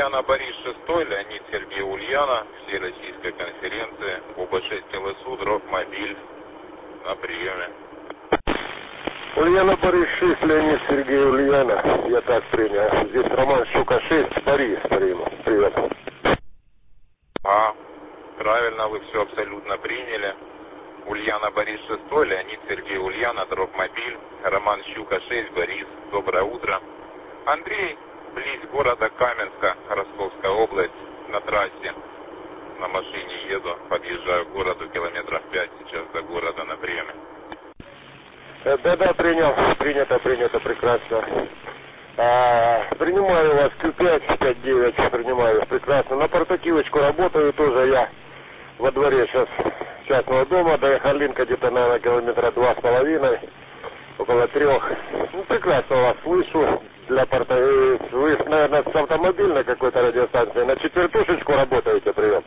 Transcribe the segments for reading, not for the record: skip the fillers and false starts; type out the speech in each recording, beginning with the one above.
Ульяна Борис 6, Леонид Сергей Ульяна, Всероссийской конференции, УБ-6 ЛСУ, Дропмобиль, на приеме. Ульяна Борис 6, Леонид Сергей Ульяна, я так принял. Здесь Роман Щука 6, Борис, привет. Правильно, вы все абсолютно приняли. Ульяна Борис 6, Леонид Сергей Ульяна, Дропмобиль, Роман Щука 6, Борис, доброе утро. Андрей, близ города Каменска, Ростовская область, на трассе. На машине еду, подъезжаю к городу километров 5, сейчас до города на приеме. Да, принято, прекрасно. Принимаю вас Q5, 5-9, принимаю прекрасно. На портативочку работаю тоже я во дворе сейчас частного дома, доехал Линка где-то, наверное, километра 2,5, около 3. Ну, прекрасно вас слышу. Вы, наверное, с автомобильной какой-то радиостанции на четвертушечку работаете, прием?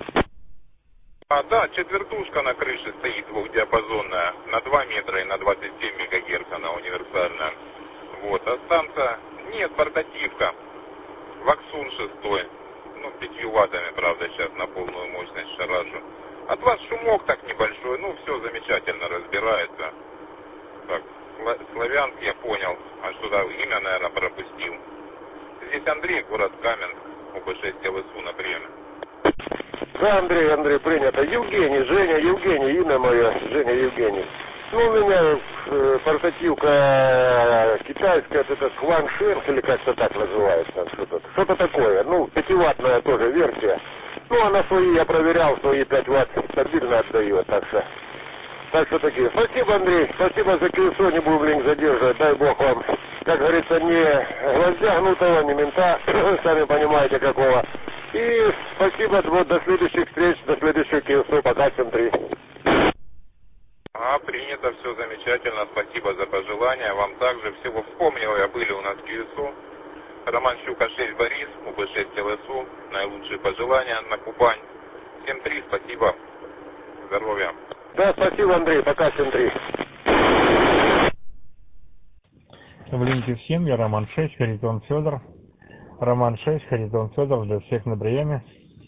Да, четвертушка на крыше стоит двухдиапазонная, на 2 метра и на 27 мегагерц она универсальная. Вот, а станция, нет, портативка, Ваксун 6, 5 ваттами, правда, сейчас на полную мощность шаражу. От вас шумок так небольшой, все замечательно разбирается. Так, Славянск я понял, а что-то имя, наверное, пропустил. Здесь Андрей, город Каменск, УБ-6 ЛСУ на приеме. Да, Андрей, принято. Евгений, имя мое, Женя Евгений. У меня портативка китайская, это Кваншерс, или как-то так называется, что-то такое. 5-ваттная тоже версия. Она я проверял, свои 5 ватт стабильно отдает, так что такие. Спасибо, Андрей, спасибо за колесо, не будем линк задерживать, дай бог вам, как говорится, не гвоздя гнутого, не мента, сами понимаете какого. И спасибо, до следующих встреч, до следующего колесо, пока, всем 3. Принято, все замечательно, спасибо за пожелания, вам также всего вспомнил, были у нас КСУ, Роман Щука 6, Борис, УБ-6 ЛСУ, наилучшие пожелания на Кубань, всем 3, спасибо, здоровья. Да, спасибо, Андрей, пока, всем 3. В линке всем, я Роман 6, Харитон Федор. Роман 6, Харитон Федор, для всех на приеме.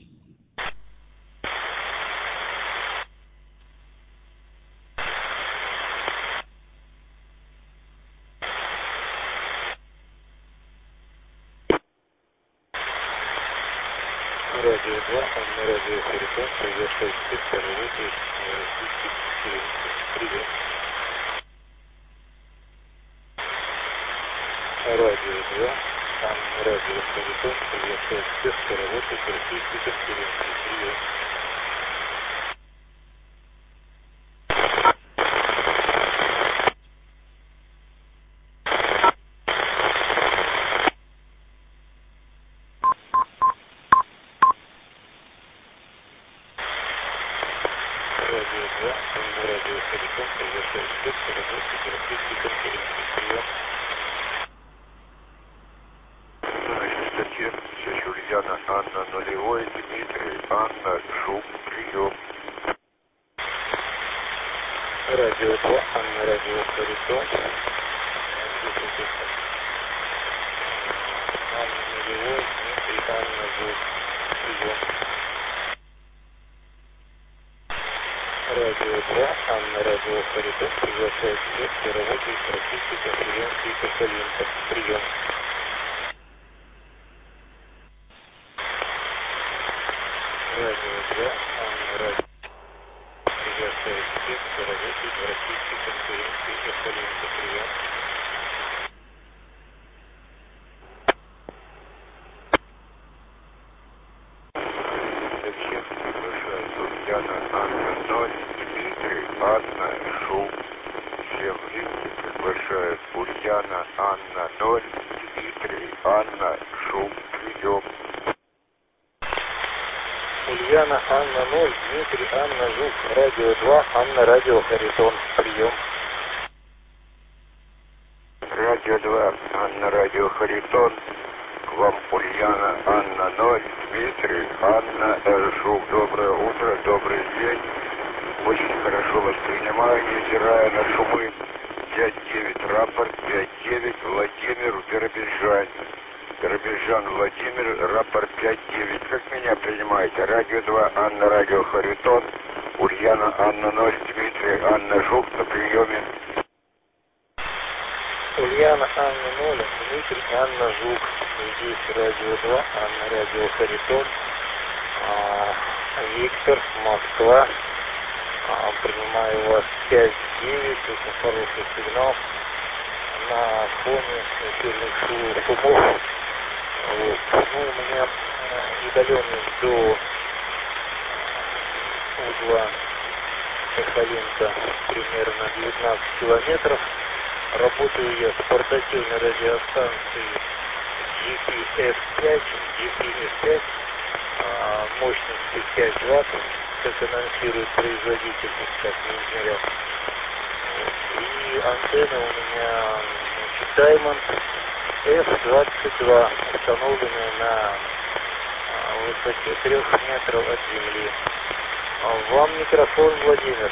Радио 2, на радио Харитон, приветствую всех, работает российский привет. Радио 2, на радио Харитон, приветствую всех, кто работает в российской конференции. Привет. Радио 2, на радио Харитон, приветствую всех, кто работает в российской конференции. Привет. Ульяна, Анна, нулевой, Дмитрий, Анна, Шум, прием. Радио 2, Анна, радио Харитон. Анна, нулевой, Дмитрий, Анна, Шум, прием. Радио 2, Анна, радио Харитон, приглашает всех, кто работает в российской конференции Косолинка. Прием. Радио 2, Анна, радио приглашает всех, кто работает в российской конференции Косолинка. Прием. Всех приглашает Ульяна, Анна, 0, Дмитрий, Анна, Шум. Всем линки приглашает Ульяна, Анна, 0, Дмитрий, Анна, Шум, прием. Ульяна, Анна, 0, Дмитрий, Анна, Жук, радио 2, Анна, радио Харитон, прием. Радио 2, Анна, радио Харитон, к вам Ульяна, Анна, 0, Дмитрий, Анна, Жук, доброе утро, добрый день, очень хорошо воспринимаю, невзирая на шумы, 5-9, рапорт, 5-9, Владимир, Биробиджань. Робежан Владимир, рапорт 5-9. Как меня принимаете? Радио 2, Анна, радио Харитон, Ульяна, Анна 0, Дмитрий, Анна Жук на приеме. Ульяна, Анна 0, Дмитрий, Анна Жук. Здесь радио 2, Анна, радио Харитон. Виктор, Москва. Принимаю вас 5-9. Очень хороший сигнал на фоне эфирных шумов. Вот. Ну, у меня удаленность до угла Сахалинка примерно 19 километров. Работаю я с портативной радиостанцией GPS5, мощностью 5 Вт, как анонсирует производитель, как не измерял. И антенна у меня Diamond F22, установленная на высоте 3 метров от земли. Вам микрофон, Владимир.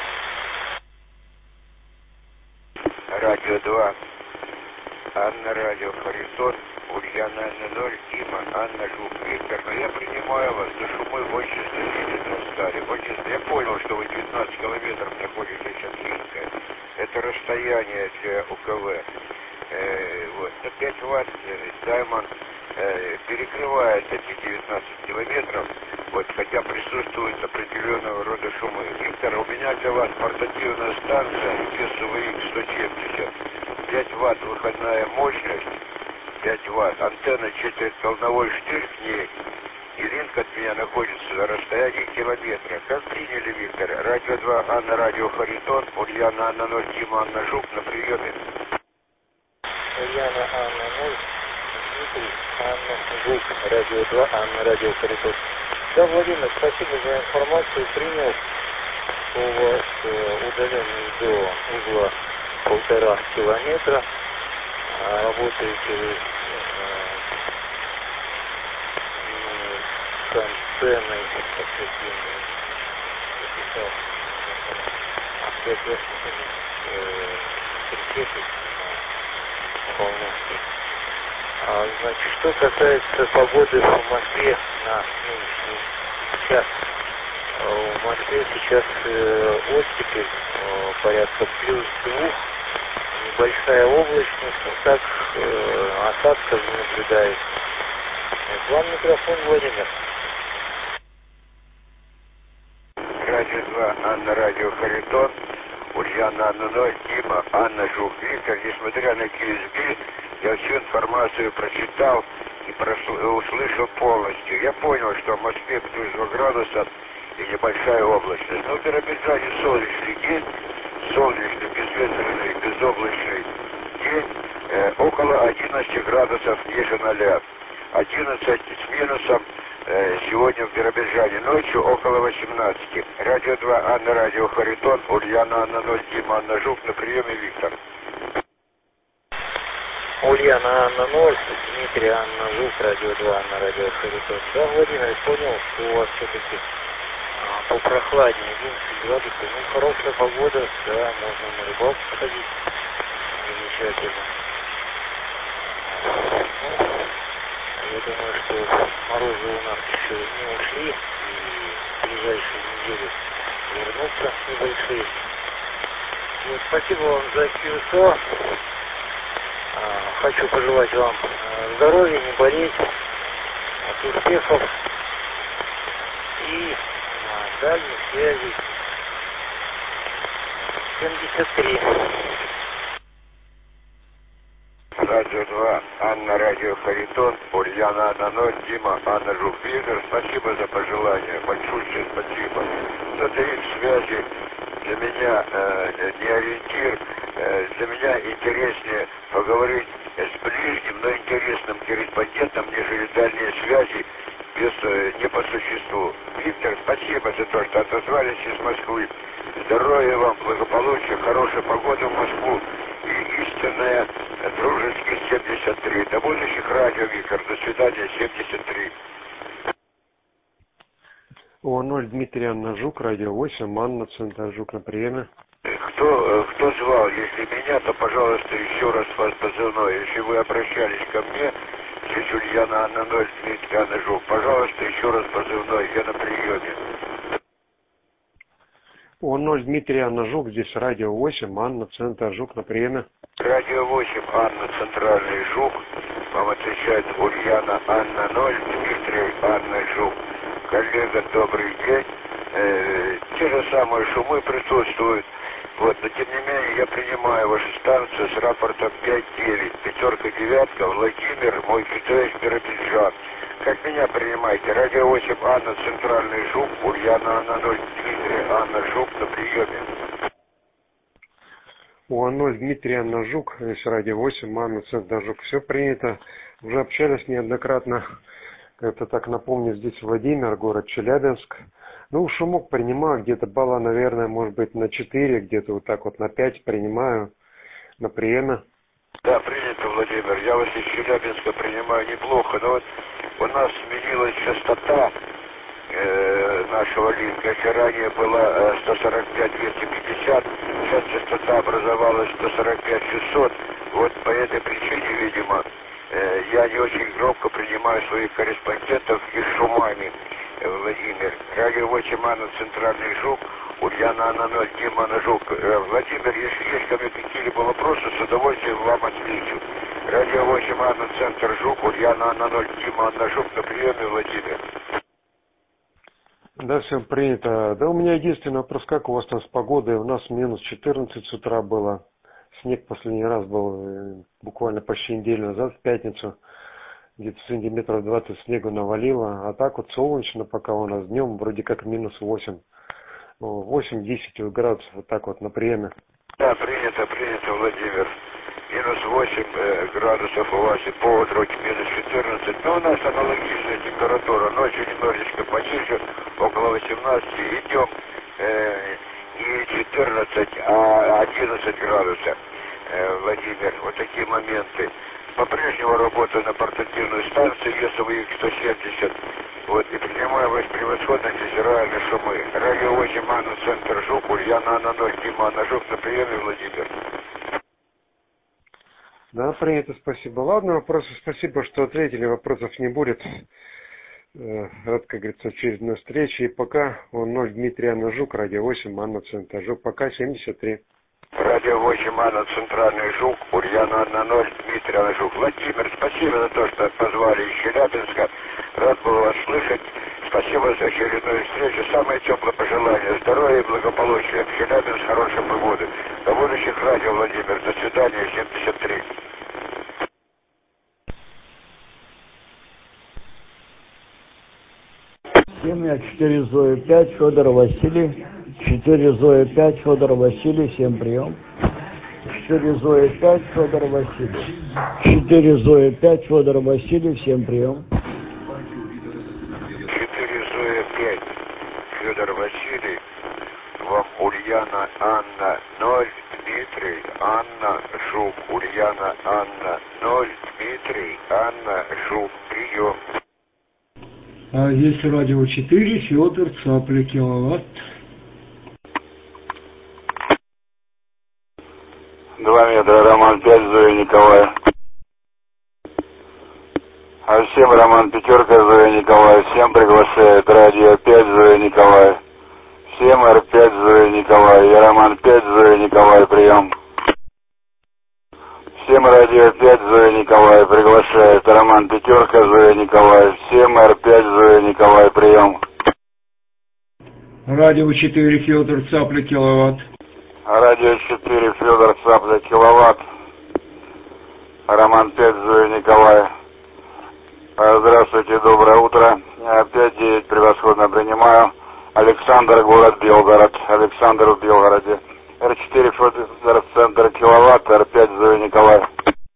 Радио 2, Анна, радио Харитон, Ульяна, Анна 0, Дима, Анна Жук, Виктор. Но я принимаю вас, но шумы очень значительно стали. Я понял, что вы 19 километров находитесь от Минска. Это расстояние для УКВ. Вот. 5 Вт Diamond перекрывает эти 19 километров, вот, хотя присутствуют определенного рода шумы. Виктор, у меня для вас портативная станция PSVX 170, 5 Вт выходная мощность, 5 Вт, антенна 4 волновой штырь к ней, и линк от меня находится на расстоянии километра. Как приняли, Виктор? Радио 2, Анна, радио Харитон, Ульяна, Анна 0, Дима, Анна Жук на приеме. Ульяна, Анна 0, Дмитрий, Анна Жук, радио 2, Анна, радио Харитон. Да, Владимир, спасибо за информацию. Принял. У вас удаленность до угла 1,5 километра. Работаете вы с антенной, Значит, что касается погоды в Москве на нынешний час. В Москве сейчас оттепель, порядка +2, небольшая облачность, но так осадков не наблюдается. Вам микрофон, Владимир. Радио 2, Анна, радио Харитон, Ульяна, Анна 0, Дима, Анна Жук, Виктор. Несмотря на KSB, я всю информацию прочитал и услышал полностью. Я понял, что в Москве плюс 2 градуса и небольшая облачность. Но в Биробиджане солнечный день, солнечный, безветренный, безоблачный день, около 11 градусов ниже 0. 11 с минусом сегодня в Биробиджане, ночью около 18. Радио 2, Анна, радио Харитон, Ульяна, Анна 0, Дима, Анна Жук на приеме, Виктор. Ульяна, Анна 0, Дмитрий, Анна Жук, радио 2, Анна, радио Харитон. Да, Владимир, понял, что у вас все-таки попрохладнее, 11 градусов. Ну, хорошая погода, да, можно на рыбалку сходить. Замечательно. Я думаю, что морозы у нас еще не ушли, и в ближайшие недели вернутся небольшие. Вот, спасибо вам за QSO. Хочу пожелать вам здоровья, не болеть, успехов и дальней связи. 73. Радио 2, Анна, радио Харитон, Ульяна, Анна 0, Дима, Анна Жук, Виктор. Спасибо за пожелания, большое спасибо. Сателлит связи для меня не ориентир, для меня интереснее поговорить с ближним, но интересным корреспондентом, нежели дальние связи не по существу. Виктор, спасибо за то, что отозвались из Москвы. Здоровья вам, благополучия, хорошей погоды в Москву и истинная дружеский 73. До будущих радио, Виктор. До свидания, 73. О0, Дмитрий, Анна Жук, радио 8, Анна, Центр Жук на приеме. Кто звал? Если меня, то, пожалуйста, еще раз вас позывной. Если вы обращались ко мне, здесь Ульяна Анна 0, Дмитрий Анна Жук. Пожалуйста, еще раз позывной, я на приеме. О0, Дмитрий Анна Жук, здесь радио 8, Анна, центр Жук на приеме. Радио 8, Анна, центральный Жук. Вам отвечает Ульяна Анна 0, Дмитрий Анна Жук. Коллега, добрый день. Те же самые шумы присутствуют. Вот, но тем не менее я принимаю вашу станцию с рапортом 5-9, 5-9, Владимир, мой Китаевич, Биробиджан. Как меня принимаете? Радио 8, Анна, центральный Жук, Ульяна Анна 0, Дмитрий Анна Жук на приеме. О0, Дмитрий Анна Жук, здесь радио 8, Анна, центр Жук. Все принято. Уже общались неоднократно. Это так напомню, здесь Владимир, город Челябинск. Ну, шумок принимаю, где-то балла, наверное, может быть на 4, где-то вот так вот на 5 принимаю на приеме. Да, принято, Владимир. Я вас из Челябинска принимаю неплохо, но вот у нас сменилась частота нашего линка. Если ранее была 145-250, сейчас частота образовалась 145-600. Вот по этой причине, видимо, я не очень громко принимаю своих корреспондентов и с шумами. Владимир. Радио 8, Анна, центральный Жук, Ульяна Анна 0, Дима Анна Жук. Владимир, если есть ко мне какие-либо вопросы, с удовольствием вам отвечу. Радио 8, Анна, центр Жук, Ульяна Анна 0, Дима Анна Жук на приеме, Владимир. Да, всем принято. Да, у меня единственный вопрос, как у вас там с погодой? У нас минус 14 с утра было. Снег последний раз был буквально почти неделю назад, в пятницу. Где-то сантиметров 20 снегу навалило. А так вот солнечно пока у нас днем, вроде как минус 8. 8-10 градусов, вот так вот на приеме. Да, принято, Владимир. Минус 8 градусов у вас и по дороге минус 14. Но у нас аналогичная температура. Ночью немножечко пониже, около 18. И днем не 14, а 11 градусов. Владимир, вот такие моменты. По-прежнему работаю на портативную станцию весовой X170. Вот, и принимаю вас превосходно федеральные шумы. Радио 8, Анна, центр Жук, Ульяна Анна 0, Дима Анна Жук на приеме, Владимир. Да, принято, спасибо. Ладно, вопросы, спасибо, что ответили, вопросов не будет. Рад, как говорится, очередной встречи. И пока О0, Дмитрий Анна Жук, радио 8, Анна, центр Жук, пока 73. Радио 8, Анна, центральный Жук, Ульяна Анна 0, Дмитрий Анна Жук. Владимир, спасибо за то, что позвали из Челябинска. Рад был вас слышать. Спасибо за очередную встречу. Самое теплое пожелание. Здоровья и благополучия. В Челябинск хорошей погоды. До будущих радио, Владимир. До свидания, 73. Семья 4 Зоя 5, Федор Василий. 4 Зоя 5, Федор Василий, всем прием. 4 Зоя 5, Федор Василий. 4 Зоя 5, Федор Василий, всем прием. 4 Зоя 5, Федор Василий. Вам Ульяна Анна 0, Дмитрий Анна Жук. Ульяна Анна 0, Дмитрий Анна Жук. Прием. Здесь радио 4, Федор, Цапля, киловатт. 2 метра, Роман 5, Зоя Николаев. А всем Роман Пятерка, Зоя Николаев. Всем приглашает радио 5, Зоя Николаев. Всем Р5, Зоя Николаев. Я Роман 5, Зоя Николаев, прием. Всем радио 5, Зоя Николаев приглашает. Роман Пятерка, Зоя Николаев. Всем Р5, Зоя Николаев, прием. Радио 4, Федор, Цапля, киловатт. Радио 4, Федор, Цапля, киловатт. Роман 5, Зоя Николаев. Здравствуйте, доброе утро. 5-9 превосходно принимаю. Александр, город Белгород. Александр в Белгороде. Р4, Федор, центр, киловатт. Р5, Зоя Николаев.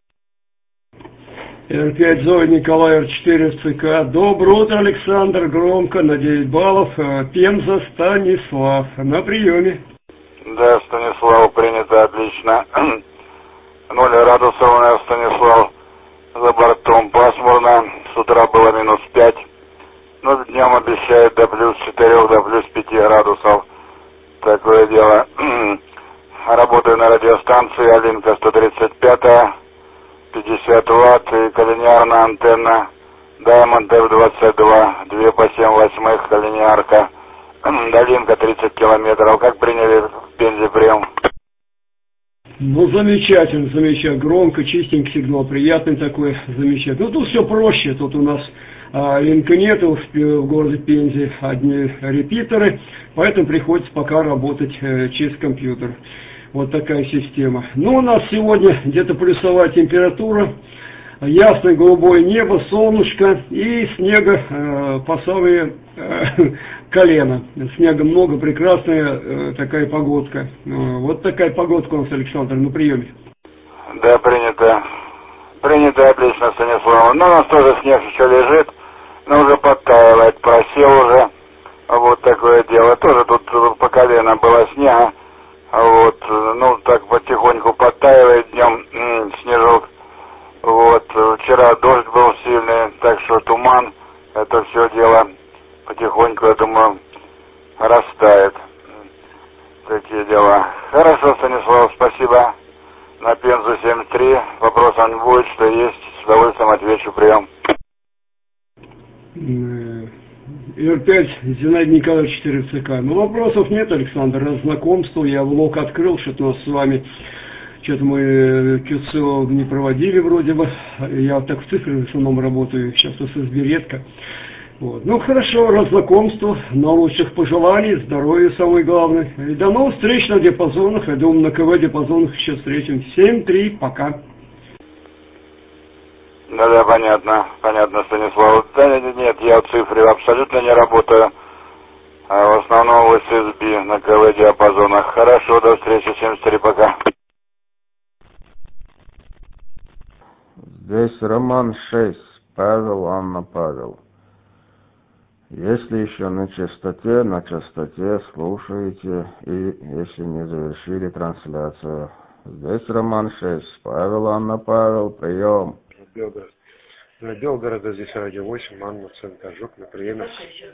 Р5, Зоя Николаев, Р4, ЦК. Доброе утро, Александр. Громко, на 9 баллов. Пемза, Станислав. На приеме. Да, Станислав, принято, отлично. 0 градусов у нас, Станислав. За бортом пасмурно. С утра было минус 5. Но днем обещают до плюс 4, до плюс 5 градусов. Такое дело. Работаю на радиостанции Алинка 135. 50 Вт и коллинеарная антенна Diamond F22, 2 по 7/8, коллинеарка, долинка 30 километров. Как приняли в Пензе прием? Ну, замечательно, замечательно. Громко, чистенький сигнал, приятный такой, замечательно. Ну, тут все проще. Тут у нас линка нету в городе Пензе, одни репитеры, поэтому приходится пока работать через компьютер. Вот такая система. Ну, у нас сегодня где-то плюсовая температура, ясное голубое небо, солнышко и снега по самые колено. Снега много, прекрасная такая погодка. Вот такая погодка у нас, Александр, на приеме. Да, принято. Принято, отлично, Станислав. Ну, у нас тоже снег еще лежит, но уже подтаивает, просел уже. Вот такое дело. Тоже тут по колено было снега. Вот, ну, так потихоньку подтаивает днем снежок. Вот, вчера дождь был сильный, так что туман, это все дело потихоньку, я думаю, растает. Такие дела. Хорошо, Станислав, спасибо. На Пензу 7-3. Вопросов не будет, что есть. С удовольствием отвечу. Прием. Р5, Зинаида Николаевич, 4 ЦК. Ну, вопросов нет, Александр. Раз знакомство, я влог открыл, что-то у нас с вами, что-то мы КЦО не проводили вроде бы. Я вот так в цифре в основном работаю, сейчас ССБ редко. Вот. Ну, хорошо, раз знакомство, наилучших пожеланий, здоровья самое главное. И до новых встреч на диапазонах. Я думаю, на КВ диапазонах еще встретим. 7-3, пока. Да, понятно, Станислав. Да, нет, я в цифре абсолютно не работаю. А в основном в ССБ на КВ диапазонах. Хорошо, до встречи, 7-3, пока. Здесь Роман 6, Павел, Анна, Павел. Если еще на частоте слушаете, и если не завершили трансляцию. Здесь Роман 6, Павел, Анна, Павел, прием. Белгород. На Белгорода здесь радио 8, Анна, центр Жук, на приеме.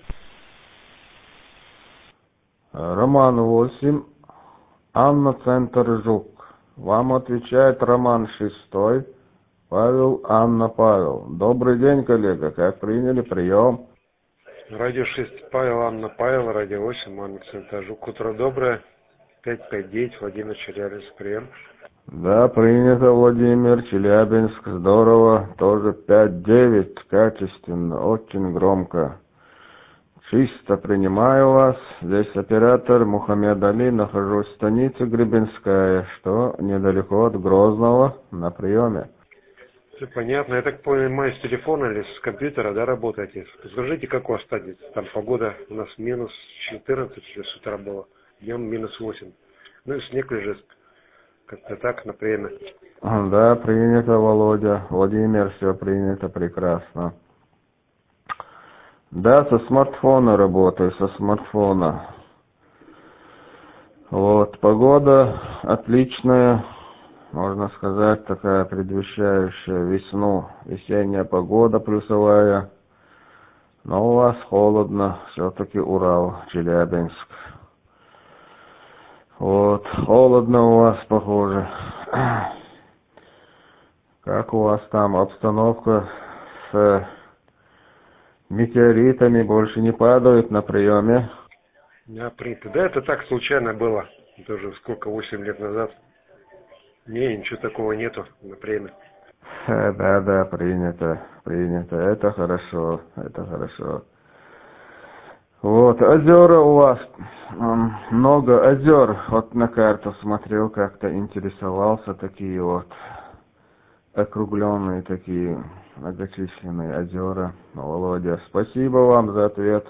Роман 8, Анна, центр Жук. Вам отвечает Роман 6, Павел, Анна, Павел. Добрый день, коллега, как приняли, прием. Радио 6, Павел, Анна, Павел, радио 8, Анна, центр Жук. Утро доброе. 559, Владимир, Челябинск, прием. Да, принято, Владимир, Челябинск, здорово, тоже 5-9, качественно, очень громко. Чисто принимаю вас, здесь оператор Мухаммед Али, нахожусь в станице Гребенская, что недалеко от Грозного, на приеме. Все понятно, я так понимаю, с телефона или с компьютера, да, работаете? Скажите, как у вас станет? Там погода у нас минус 14 с утра было, днем минус 8. Ну и снег лежит. Как-то так, на приеме. Да, принято, Володя. Владимир, все принято, прекрасно. Да, со смартфона работаю, со смартфона. Вот, погода отличная, можно сказать, такая предвещающая весну. Весенняя погода плюсовая. Но у вас холодно, все-таки Урал, Челябинск. Вот, холодно у вас, похоже. Как у вас там обстановка с метеоритами? Больше не падают на приеме? Да, принято. Да, это так случайно было. Это уже сколько, 8 лет назад. Не, ничего такого нету на приеме. Да, принято. Это хорошо, Вот, озера у вас, много озер, вот на карту смотрел, как-то интересовался, такие вот округленные, такие многочисленные озера. Володя, спасибо вам за ответ.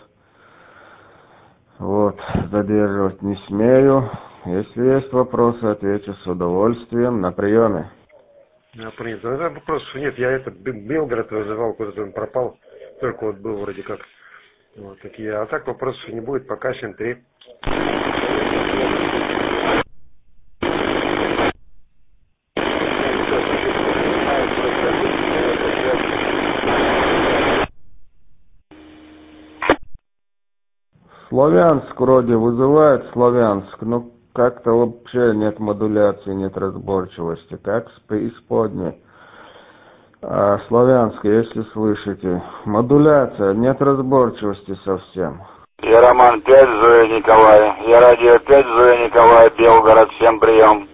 Вот, задерживать не смею. Если есть вопросы, отвечу с удовольствием, на приеме. Да, принято. Да, вопросов нет, я Белгород вызывал, куда-то он пропал, только вот был вроде как. Вот такие. А так вопросов не будет, пока 7-3. Славянск вроде вызывает, Славянск, но как-то вообще нет модуляции, нет разборчивости, как с преисподней. Славянск, если слышите. Модуляция, нет разборчивости совсем. Я Роман 5, Зоя Николай. Я радио 5, Зоя Николай, Белгород, всем прием.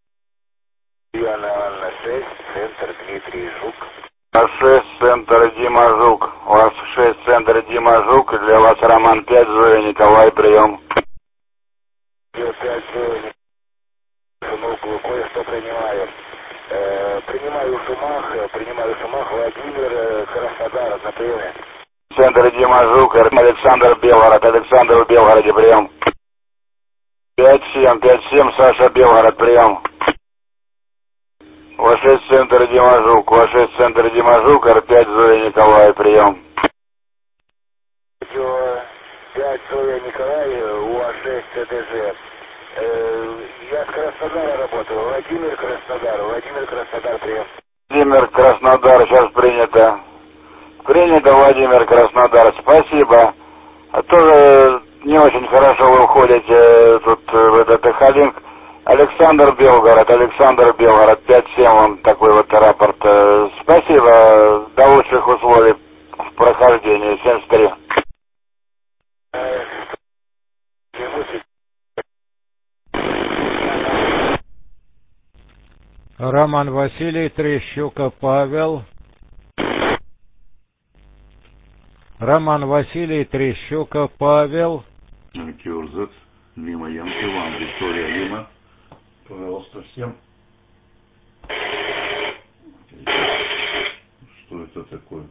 Анна 6, центр Дмитрий Жук. У вас 6, центр Дима Жук. У вас 6, центр Дима Жук. Для вас Роман 5, Зоя Николай, прием. Я 5, Зоя Николай. Кое-что принимаю. Принимаю Шумах, Владимир, Краснодар, на приеме. Центр Дима Жук, Александр Белгород, Александр в Белгороде, прием. 5-7, Саша Белгород, прием. У вас 6, центр Дима Жук, у вас 6, центр Дима Жук, Р5, Зоя Николай, прием. 5, Зоя Николай, у вас 6, ЦДЖ. Я с Краснодара работаю, Владимир Краснодар, прием. Владимир Краснодар, сейчас принято. Принято, Владимир Краснодар, спасибо. А тоже не очень хорошо вы входите тут в этот Эхолинк. Александр Белгород, 5-7, вам такой вот рапорт. Спасибо, до лучших условий в прохождении, 73. Роман Василий, Трещука Павел. Роман Василий, Трещука Павел. Кюрзет, Лима Янки, вам Виктория Лима. Пожалуйста, всем. Что это такое?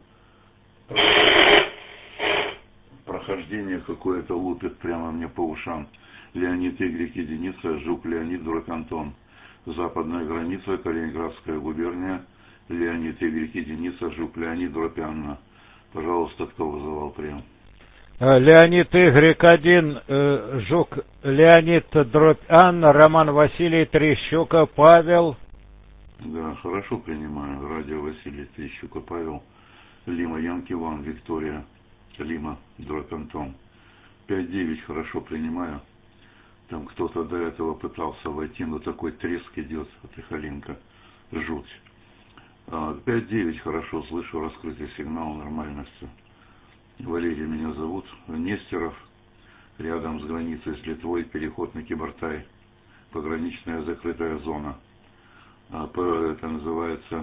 Прохождение какое-то лупит прямо мне по ушам. Леонид Y, единица, Жук Леонид, Дурак Антон. Западная граница, Калининградская губерния. Леонид Y, единица, Жук Леонид, Дурак Анна. Пожалуйста, кто вызывал прием? Леонид Y1, Жук Леонид, дробь Анна, Роман Василий, Трещука Павел. Да, хорошо принимаю. Радио Василий, Трещука Павел. Лима Янки Ван, Виктория Лима, дробь Антон. 5-9 хорошо принимаю. Там кто-то до этого пытался войти, но такой треск идет от Эхолинка. Жуть. 5-9 хорошо слышу, раскрытый сигнал, нормально все. Валерий меня зовут, Нестеров, рядом с границей с Литвой, переход на Кибартай, пограничная закрытая зона. Это называется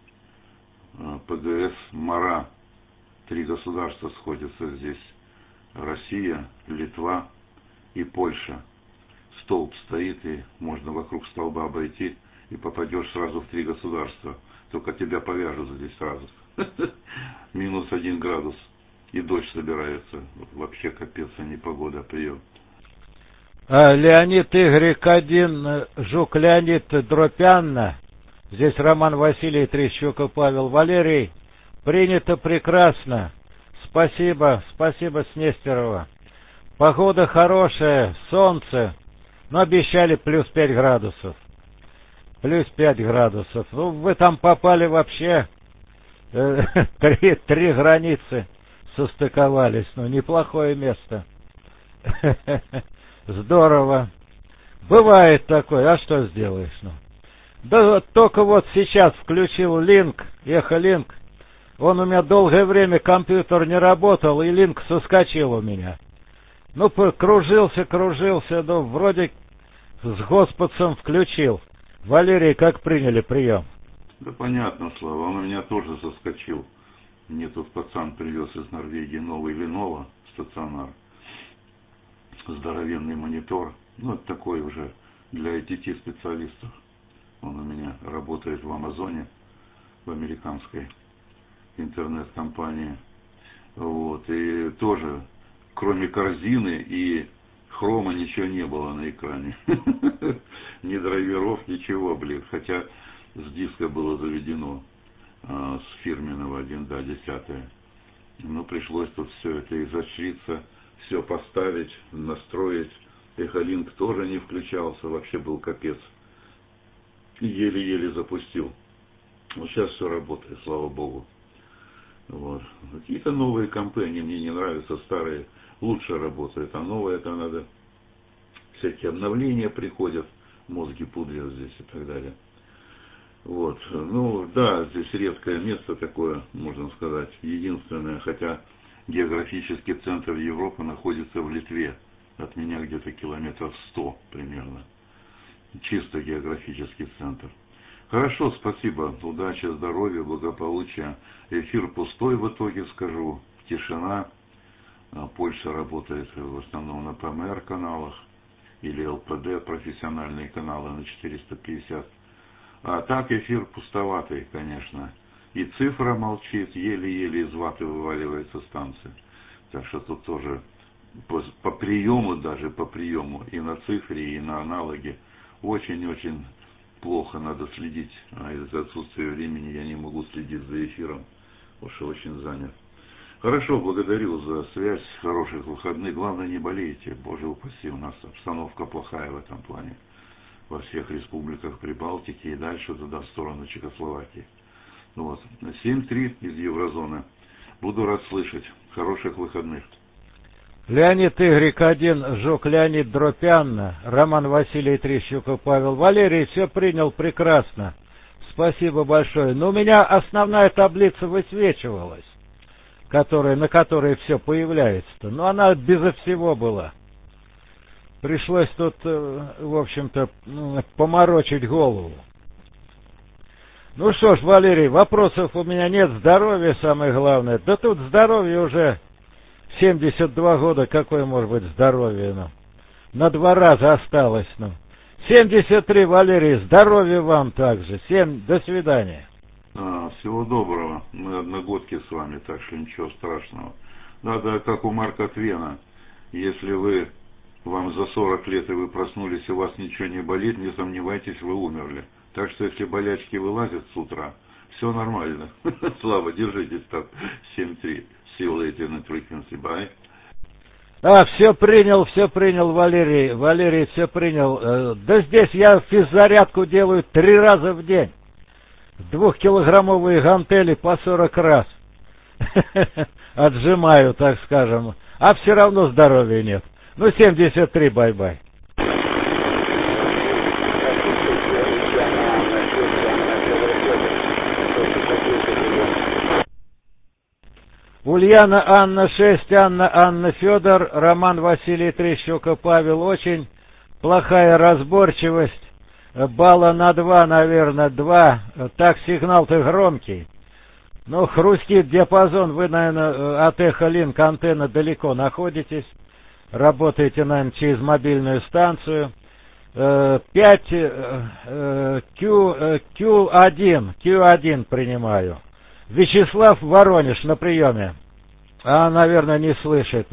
ПГС Мара. 3 государства сходятся здесь. Россия, Литва и Польша. Столб стоит, и можно вокруг столба обойти, и попадешь сразу в 3 государства. Только тебя повяжут здесь сразу. -1 градус. И дождь собирается. Вообще капец, а не погода, прием. Леонид Y1, Жук Леонид, дробь Анна. Здесь Роман Василий, Трещука Павел. Валерий, принято прекрасно. Спасибо с Нестерова. Погода хорошая, солнце. Но обещали +5 градусов. +5 градусов. Ну, вы там попали вообще. 3 границы состыковались. Ну, неплохое место. Здорово. Бывает такое, а что сделаешь? Ну? Да только вот сейчас включил линк, Эхолинк. Он у меня долгое время компьютер не работал, и линк соскочил у меня. Ну, кружился, ну, вроде с господцем включил. Валерий, как приняли прием? Да понятно, Слава, он у меня тоже соскочил. Мне тут пацан привез из Норвегии новый Lenovo стационар. Здоровенный монитор. Ну, это такой уже для ITT-специалистов. Он у меня работает в Амазоне, в американской интернет-компании. Вот. И тоже, кроме корзины и хрома, ничего не было на экране. Ни драйверов, ничего, блин. Хотя с диска было заведено с фирменного 1.10. Но пришлось тут все это изощриться, все поставить, настроить. Эхолинк тоже не включался, вообще был капец. Еле-еле запустил. Вот сейчас все работает, слава богу. Вот. Какие-то новые компы, они мне не нравятся, старые лучше работают, а новые это надо, всякие обновления приходят, мозги пудрят здесь и так далее. Вот. Ну, да, здесь редкое место такое, можно сказать, единственное, хотя географический центр Европы находится в Литве. От меня где-то километров 100 примерно. Чисто географический центр. Хорошо, спасибо. Удачи, здоровья, благополучия. Эфир пустой в итоге, скажу. Тишина. Польша работает в основном на ПМР каналах или ЛПД, профессиональные каналы на 450. А так эфир пустоватый, конечно. И цифра молчит, еле-еле из ваты вываливается станция. Так что тут тоже по приему, даже по приему, и на цифре, и на аналоге очень-очень плохо надо следить. А из-за отсутствия времени я не могу следить за эфиром, потому что очень занят. Хорошо, благодарю за связь, хороших выходных. Главное, не болейте, Боже упаси, у нас обстановка плохая в этом плане. Во всех республиках Прибалтики и дальше туда, в сторону Чехословакии. Вот. 7-3 из еврозоны. Буду рад слышать. Хороших выходных. Леонид Игорек 1, Жук Леонид Дропянна, Роман Василий Трещуков, Павел Валерий, все принял прекрасно. Спасибо большое. Но у меня основная таблица высвечивалась, на которой все появляется-то. Но она безо всего была. Пришлось тут, в общем-то, поморочить голову. Ну что ж, Валерий, вопросов у меня нет, здоровье самое главное. Да тут здоровье уже 72 года, какое может быть здоровье, ну? На 2 раза осталось, ну. 73, Валерий, здоровья вам также. До свидания. Всего доброго. Мы одногодки с вами, так что ничего страшного. Надо, как у Марка Твена, если вам за 40 лет и вы проснулись, и у вас ничего не болит, не сомневайтесь, вы умерли. Так что если болячки вылазят с утра, все нормально. Слава, держитесь так. 7-3. See you later in frequency. Bye. Все принял, Валерий. Валерий, все принял. Да здесь я физзарядку делаю 3 раза в день. 2-килограммовые гантели по 40 раз. Отжимаю, так скажем. А все равно здоровья нет. Ну, 73, бай-бай. Ульяна Анна 6, Анна Федор, Роман Василий Трещука, Павел. Очень плохая разборчивость. Балла на 2, наверное, 2. Так сигнал-то громкий. Ну, хрустит диапазон. Вы, наверное, от Эхолинк антенна далеко находитесь. Работаете, наверное, через мобильную станцию. 5 Q1 принимаю. Вячеслав, Воронеж, на приеме. Наверное, не слышит.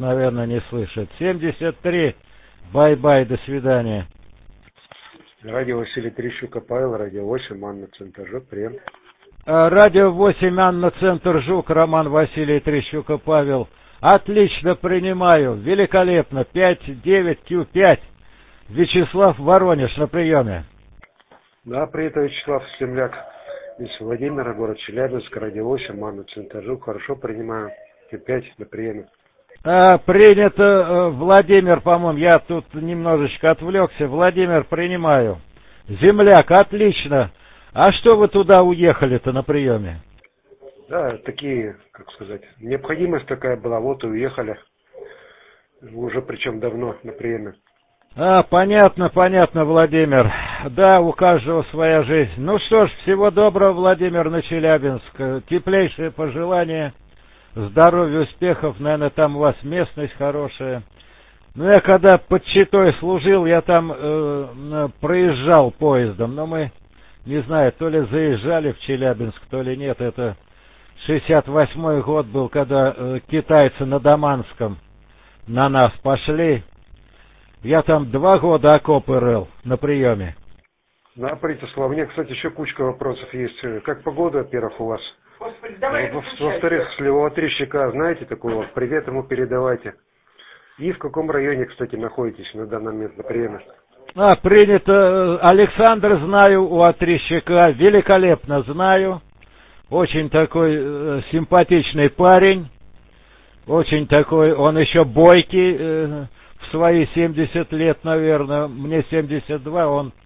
73. Бай-бай, до свидания. Радио Василий Трещука, Павел, радио 8, Анна Центр Жук, прием. Радио 8, Анна Центр Жук, Роман Василий Трещука, Павел. Отлично принимаю, великолепно. 5-9 Q5. Вячеслав, Воронеж, на приеме. Да, привет, Вячеслав, земляк из Владимира, город Челябинск, радио 8, Анна Центр Жук, хорошо принимаю. Q5 на приеме. Принято, Владимир, по-моему, я тут немножечко отвлекся. Владимир, принимаю. Земляк, отлично. А что вы туда уехали-то на приеме? Да, такие, как сказать, необходимость такая была, вот и уехали. Уже причем давно на приеме. Понятно, Владимир. Да, у каждого своя жизнь. Ну что ж, всего доброго, Владимир, на Челябинск. Теплейшие пожелания. Здоровья, успехов, наверное, там у вас местность хорошая. Ну, я когда под Читой служил, я там проезжал поездом, но мы, не знаю, то ли заезжали в Челябинск, то ли нет. Это 68-й год был, когда китайцы на Даманском на нас пошли. Я там 2 года окопы рыл на приеме. Да, Притислав, у меня, кстати, еще кучка вопросов есть. Как погода, во-первых, у вас? Господи, давай. Во-вторых, Слева Трещика, знаете такого? Привет ему передавайте. И в каком районе, кстати, находитесь на данный момент на приеме? Принято. Александр знаю у Отрещика, великолепно знаю. Очень такой симпатичный парень. Очень такой, он еще бойкий в свои 70 лет, наверное. Мне 72, он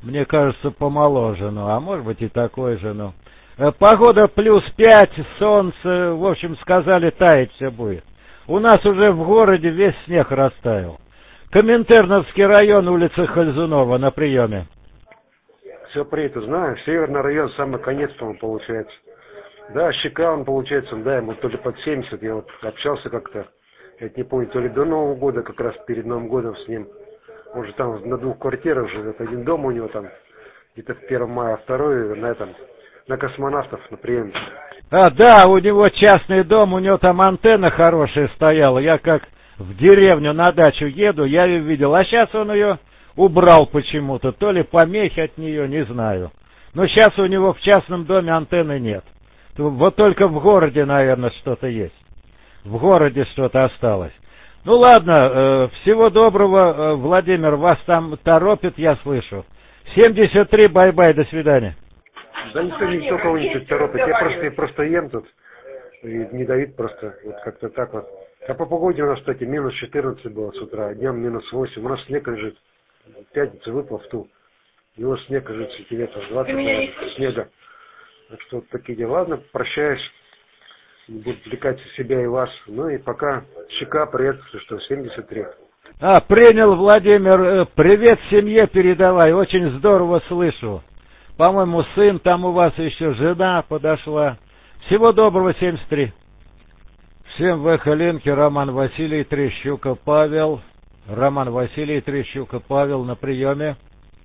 Мне кажется, помоложе, ну, а может быть и такой же, ну. Погода +5, солнце, в общем, сказали, таять все будет. У нас уже в городе весь снег растаял. Коминтерновский район, улица Хальзунова, на приеме. Все принято, знаю. Северный район, самый конец, по-моему, получается. Да, Щека, он, получается, да, ему то ли под 70. Я вот общался как-то, я не помню, то ли до Нового года, как раз перед Новым годом с ним. Он же там на 2 квартирах живет. Один дом у него там, где-то в 1 мая, а второй на этом, на Космонавтов, на приеме. А, да, у него частный дом, у него там антенна хорошая стояла. Я как в деревню на дачу еду, я ее видел. А сейчас он ее убрал почему-то. То ли помехи от нее, не знаю. Но сейчас у него в частном доме антенны нет. Вот только в городе, наверное, что-то есть. В городе что-то осталось. Ну ладно, всего доброго, Владимир, вас там торопит, я слышу. 73, бай-бай, до свидания. Да никто кого не торопит. Я просто ем тут. И не дают просто. Вот как-то так вот. А по погоде у нас, кстати, минус 14 было с утра, днем минус 8. У нас снег лежит. В пятницу выпал в ту. Его снег лежит сантиметров 20 снега. Так что вот такие дела. Ладно, прощаюсь. Не буду отвлекать себя и вас. Ну и пока. Щека, привет, что 73. Принял, Владимир. Привет семье передавай. Очень здорово слышу. По-моему, сын там у вас еще, жена подошла. Всего доброго, 73. Всем в Эхо-Линке Роман Василий, Трещука Павел. Роман Василий, Трещука Павел на приеме.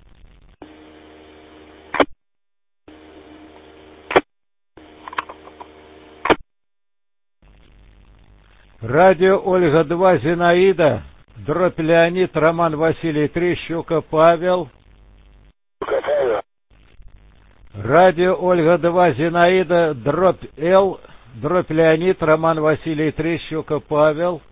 Радио Ольга-2, Зинаида. Дробь Леонид, Роман Василий, Трещука Павел. Радио Ольга-2, Зинаида, дробь Л, дробь Леонид, Роман Василий, Трещука Павел.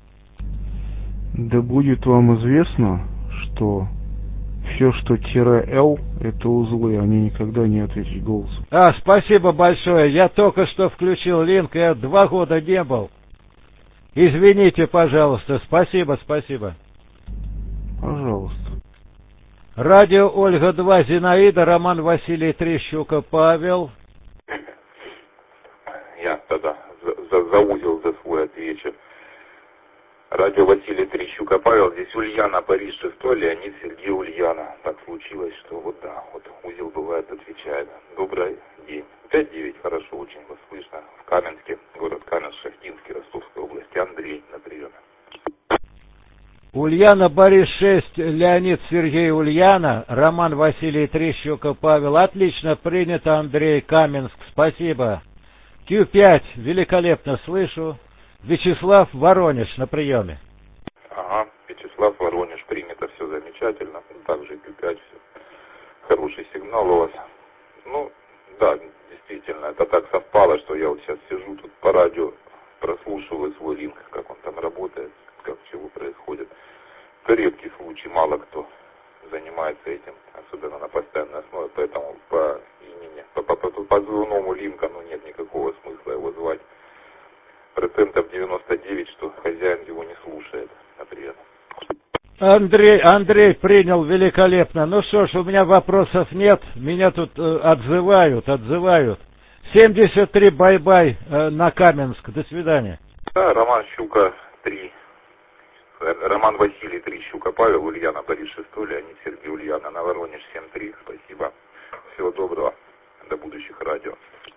Да будет вам известно, что все, что -Л, это узлы, они никогда не ответить голосом. Спасибо большое, я только что включил линк, я 2 года не был. Извините, пожалуйста, спасибо. Пожалуйста. Радио Ольга-2, Зинаида, Роман Василий, Трещука Павел. Я тогда заузил за свой отвечу. Радио Василий, Трещука Павел, здесь Ульяна, Париж 6, Леонид, Сергей, Ульяна. Так случилось, что вот узел бывает, отвечает. Добрый день. 5-9, хорошо, очень вас слышно. В Каменске, город Каменск, Шахтинский, Ростовской области. Андрей на приеме. Ульяна, Борис 6, Леонид, Сергей, Ульяна, Роман Василий, Трещука Павел. Отлично принято, Андрей, Каменск, спасибо. Q5, великолепно слышу. Вячеслав, Воронеж на приеме. Ага, Вячеслав, Воронеж, принято, все замечательно. Также Q5, все. Хороший сигнал у вас. Ну, да, действительно, это так совпало, что я вот сейчас сижу тут по радио, прослушиваю свой линк, как он там работает, как чего происходит. Это редкий случай, мало кто занимается этим, особенно на постоянной основе, поэтому по имени, по звоному линка, нет никакого смысла его звать. 99%, что хозяин его не слушает, например. Андрей принял великолепно. Ну что ж, у меня вопросов нет. Меня тут отзывают. 73, бай-бай на Каменск. До свидания. Да, Роман Щука 3. Роман Василий 3, Щука Павел, Ульяна, Борис 6, Леонид, Сергей, Ульяна на Воронеж 7-3. Спасибо. Всего доброго. До будущих радио.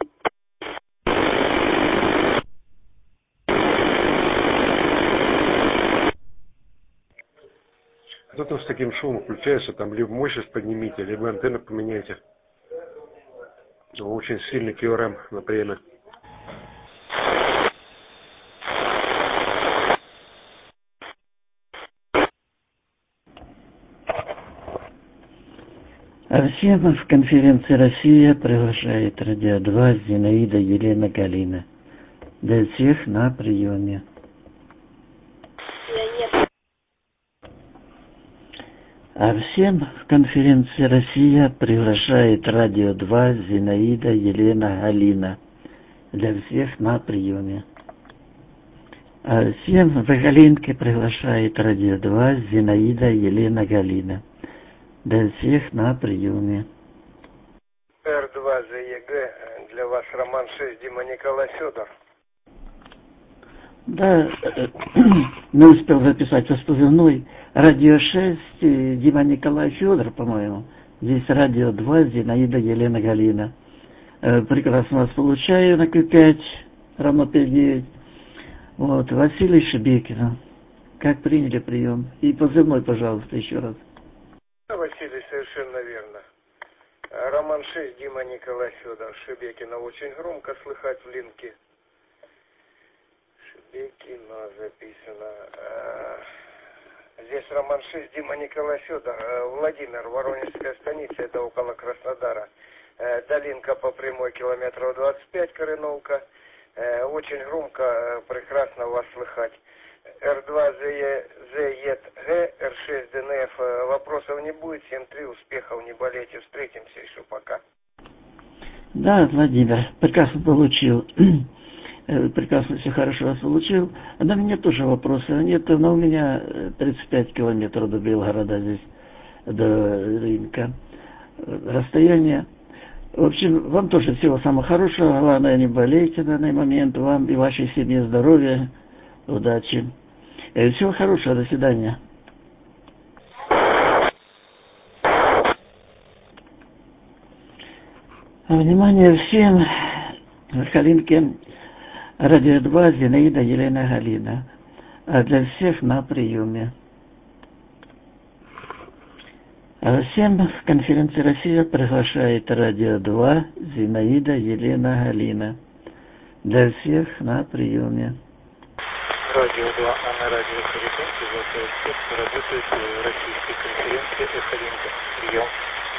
Тут с таким шумом включается, там либо мощность поднимите, либо антенну поменяйте. Очень сильный QRM на приеме. Всем в конференции «Россия» приглашает Радио 2 Зинаида, Елена, Галина. Для всех на приеме. Всем в конференции «Россия» приглашает Радио 2 Зинаида, Елена, Галина. Для всех на приеме. Всем в Галинке приглашает Радио 2 Зинаида, Елена, Галина. Для всех на приеме. Р2 ЗЕГ, для вас Роман 6, Дима Николай Федор. Да, не успел записать вас позывной. Радио 6, Дима Николай Федор, по-моему. Здесь радио 2, Зинаида Елена Галина. Прекрасно вас получаю на Q5, равно 5-9. Вот, Василий Шебекин. Как приняли прием? И позывной, пожалуйста, еще раз. Василий, совершенно верно. Роман 6, Дима Николай Федор. Шебекина очень громко слыхать в линке. Шебекина записано. Здесь Роман 6, Дима Николай Федор. Владимир, Воронежская станица, это около Краснодара. Долинка по прямой километров 25, Кореновка. Очень громко, прекрасно вас слыхать. Р2 ЗЕГ, Р6 ДНФ, вопросов не будет, 7-3, успехов, не болейте, встретимся еще пока. Да, Владимир, прекрасно получил. Прекрасно, все хорошо вас получил. На меня тоже вопросов нет, но у меня 35 километров до Белгорода здесь, до рынка. Расстояние. В общем, вам тоже всего самого хорошего, главное, не болейте на данный момент, вам и вашей семье здоровья, удачи. Всего хорошего, до свидания. Внимание всем, Халинке, радио 2, Зинаида Елена Галина. А для всех на приеме. Всем конференция «Россия» приглашает радио 2, Зинаида Елена Галина. Для всех на приеме. Радио 2, Анна Радио Харитон приглашает всех, кто работает в российской конференции «Эхолинка». Прием.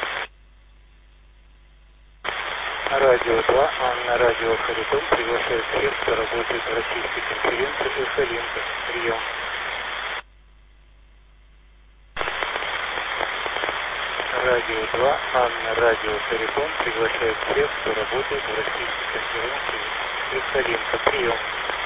Радио 2, Анна Радио Харитон приглашает всех, кто работает в российской конференции «Эхолинка». Прием. Радио 2, Анна Радио Харитон приглашает всех, кто работает в российской конференции «Эхолинка». Прием.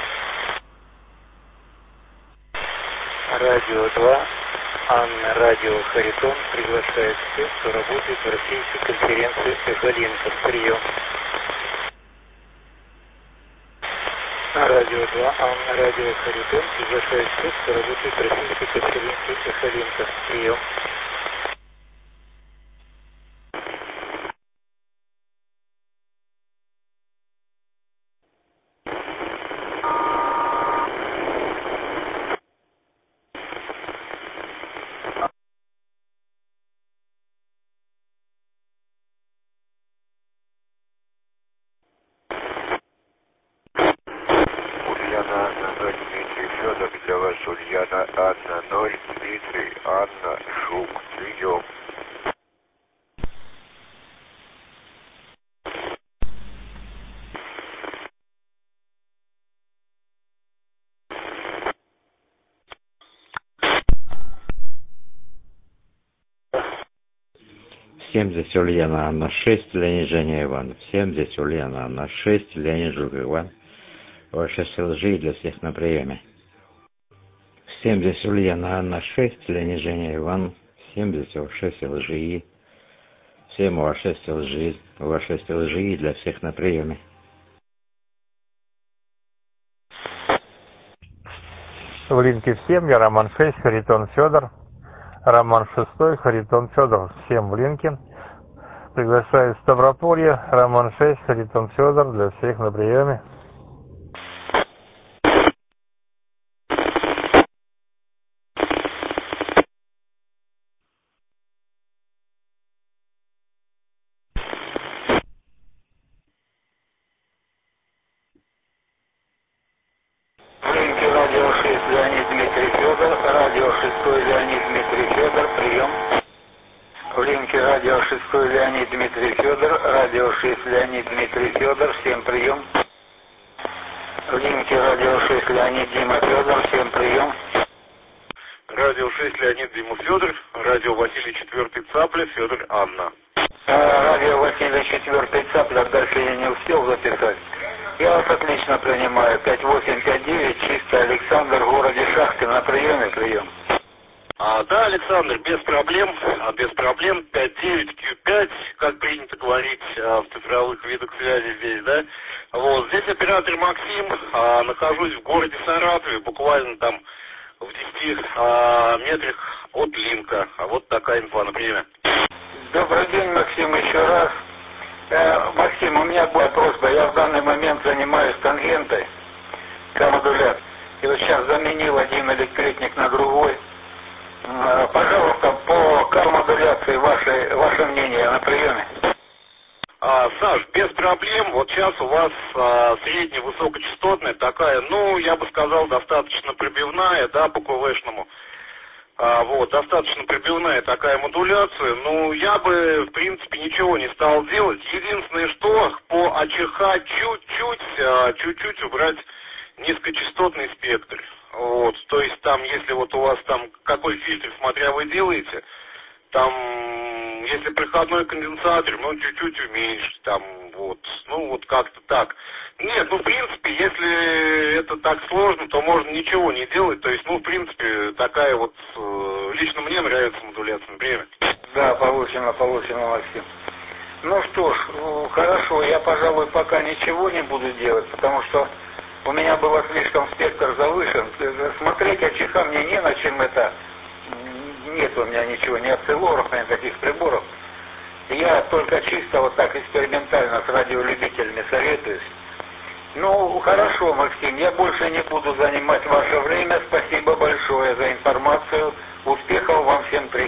Радио 2, Анна Радио Харитон приглашает всех, кто работает в российской конференции «Эхолинка». Прием. Радио 2, Анна Радио Харитон приглашает всех, кто работает в российской конференции «Эхолинка». Прием. Для вас Ульяна, Анна 0, Дмитрий, Анна, Жук, прием. Всем здесь Ульяна, Анна 6, Леонид Женя Иван. Всем здесь Ульяна, Анна 6, Леонид Жук Иван. Ваши СЛЖ для всех на приеме. Всем здесь Ульяна, Анна 6, Леонид Женя Иван. Всем здесь ваши СЛЖ. Всем ваши СЛЖ для всех на приеме. В линке всем, я Роман 6, Харитон Федор. Роман 6, Харитон Федор. Всем в линке. Приглашаю в Ставрополье. Роман 6, Харитон Федор. Для всех на приеме. Радио 6, Леонид Дмитрий Федор. Радио 6, Леонид Дмитрий Федор. Прием. В линке радио 6, Леонид Дмитрий Федор. Радио 6, Леонид Дмитрий Федор. Всем прием. В линке радио 6, Леонид Дима Федор. Всем прием. Радио 6, Леонид Дима Федор. Радио Василий 4 Цапля, Федор Анна. Радио Василий 4 Цапля, дальше я не успел записать. Я вас отлично принимаю. 5859, чисто Александр, в городе Шахты, на приеме, прием. Да, Александр, без проблем, 5.9Q5, как принято говорить в цифровых видах связи здесь, да. Вот, здесь оператор Максим, нахожусь в городе Саратове, буквально там в 10 метрах от Линка. Вот такая инфа на время. Добрый день, Максим, еще раз. Максим, у меня была просьба, я в данный момент занимаюсь тангентой, К-модуляцией. И вот сейчас заменил один электритник на другой. Пожалуйста, по К-модуляции ваше мнение на приеме. Саш, без проблем. Вот сейчас у вас средняя высокочастотная такая, ну, я бы сказал, достаточно пробивная, да, по КВшному. Вот, достаточно пробивная такая модуляция. Ну, я бы, в принципе, ничего не стал делать. Единственное, что по АЧХ чуть-чуть убрать низкочастотный спектр. Вот, то есть там, если вот у вас там какой фильтр, смотря вы делаете, там, если проходной конденсатор, ну, чуть-чуть уменьшить, там, вот, ну, вот как-то так. Нет, ну, в принципе, если это так сложно, то можно ничего не делать, то есть, ну, в принципе, такая вот, лично мне нравится модуляция на время. Да, получено, Максим. Ну что ж, хорошо, я, пожалуй, пока ничего не буду делать, потому что у меня было слишком спектр завышен. Смотреть АЧХ мне не на чем это. Нет у меня ничего, ни осциллоров, ни таких приборов. Я только чисто вот так экспериментально с радиолюбителями советуюсь. Ну, хорошо, Максим, я больше не буду занимать ваше время. Спасибо большое за информацию. Успехов вам всем три.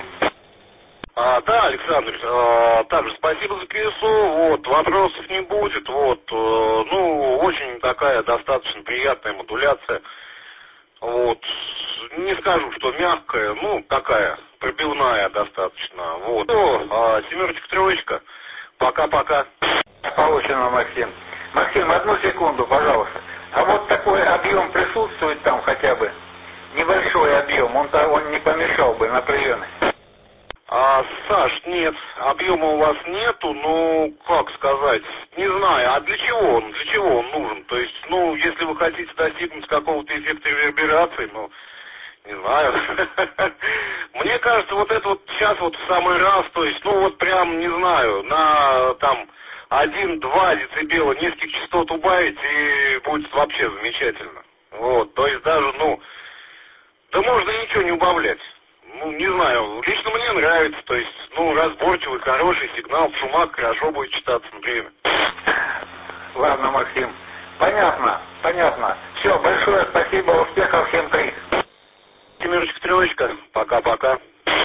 Да, Александр, также спасибо за КСО, вот, вопросов не будет, вот, ну, очень такая достаточно приятная модуляция, вот, не скажу, что мягкая, ну, такая, пробивная достаточно, вот, семерочка-троечка, пока-пока. Получено, Максим. Максим, одну секунду, пожалуйста, а вот такой объем присутствует там хотя бы, небольшой объем, он не помешал бы на приеме? Саш, нет, объема у вас нету, ну, как сказать, не знаю, а для чего он нужен? То есть, ну, если вы хотите достигнуть какого-то эффекта реверберации, ну, не знаю. Мне кажется, вот это вот сейчас вот в самый раз, то есть, ну, вот прям, не знаю, на там 1-2 децибела низких частот убавить, и будет вообще замечательно. Вот, то есть даже, ну, да можно ничего не убавлять. Ну, не знаю, лично мне нравится, то есть, ну, разборчивый, хороший сигнал, в шумах хорошо будет читаться на время. Ладно, Максим, понятно. Все, большое спасибо, успехов всем три. Семерочка-троечка, пока-пока.